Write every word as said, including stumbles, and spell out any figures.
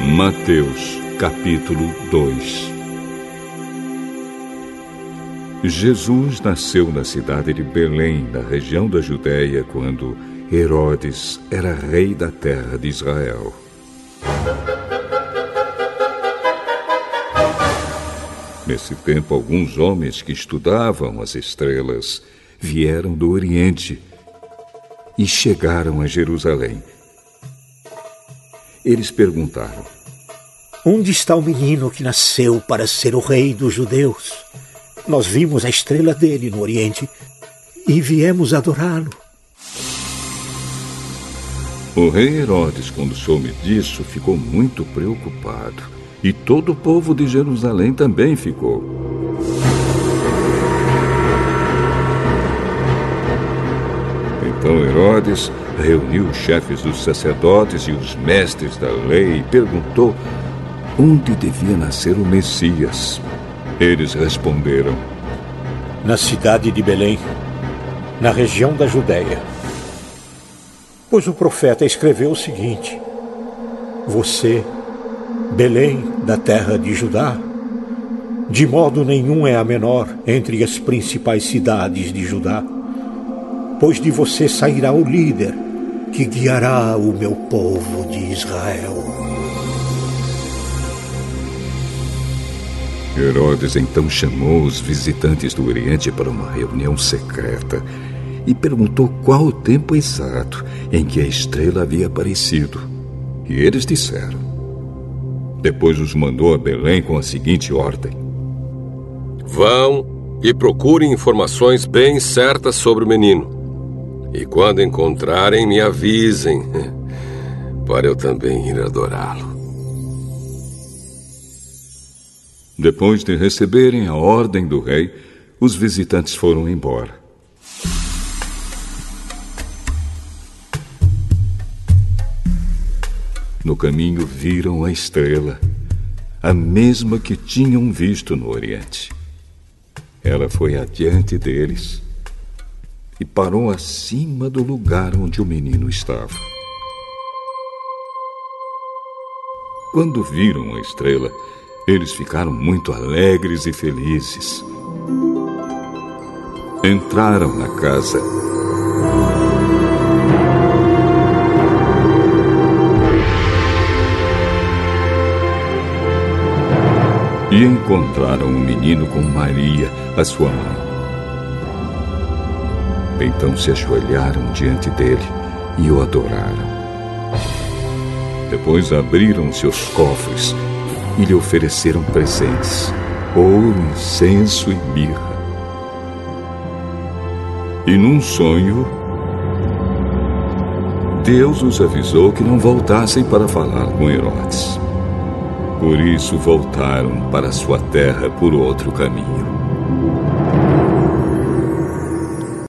Mateus, capítulo dois. Jesus nasceu na cidade de Belém, na região da Judéia, quando Herodes era rei da terra de Israel. Nesse tempo, alguns homens que estudavam as estrelas vieram do Oriente e chegaram a Jerusalém. Eles perguntaram: onde está o menino que nasceu para ser o rei dos judeus? Nós vimos a estrela dele no Oriente e viemos adorá-lo. O rei Herodes, quando soube disso, ficou muito preocupado. E todo o povo de Jerusalém também ficou. Então Herodes reuniu os chefes dos sacerdotes e os mestres da lei e perguntou onde devia nascer o Messias. Eles responderam: na cidade de Belém, na região da Judéia. Pois o profeta escreveu o seguinte: você, Belém, da terra de Judá, de modo nenhum é a menor entre as principais cidades de Judá, pois de você sairá o líder que guiará o meu povo de Israel. Herodes então chamou os visitantes do Oriente para uma reunião secreta e perguntou qual o tempo exato em que a estrela havia aparecido. E eles disseram. Depois os mandou a Belém com a seguinte ordem: vão e procurem informações bem certas sobre o menino. E quando encontrarem, me avisem, para eu também ir adorá-lo. Depois de receberem a ordem do rei, os visitantes foram embora. No caminho viram a estrela, a mesma que tinham visto no Oriente. Ela foi adiante deles e parou acima do lugar onde o menino estava. Quando viram a estrela, eles ficaram muito alegres e felizes. Entraram na casa. E encontraram o menino com Maria, a sua mãe. Então se ajoelharam diante dele e o adoraram. Depois abriram seus cofres e lhe ofereceram presentes: ouro, incenso e mirra. E num sonho, Deus os avisou que não voltassem para falar com Herodes. Por isso voltaram para sua terra por outro caminho.